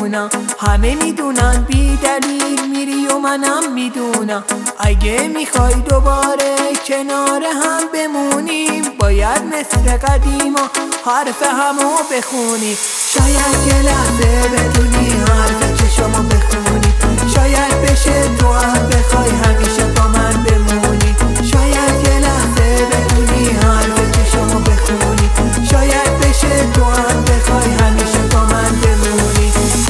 بمونم. همه میدونن بی دلیل میری و منم میدونم. اگه میخوای دوباره کنار هم بمونیم، باید مثل قدیما حرف همو بخونی. شاید یه لحظه بدونی حرف چشمو بخونی، شاید بشه تو هم بخوای همیشه با من بمونی. شاید یه لحظه بدونی حرف چشمو بخونی، شاید بشه تو هم بخوای همیشه با من بمونی.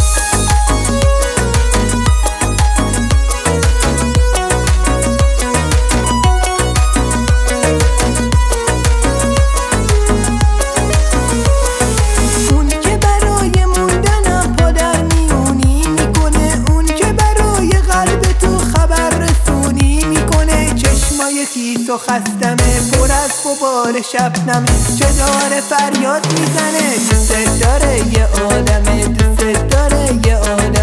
اونی که برای موندنم پادر میونی میکنه، اونی که برای قلب تو خبر رسونی میکنه. چشمای خیس و خستمه پر از غبار شبنمه، چه داره فریاد میزنه دوست داره یه آدمه، دوست داره یه آدمه.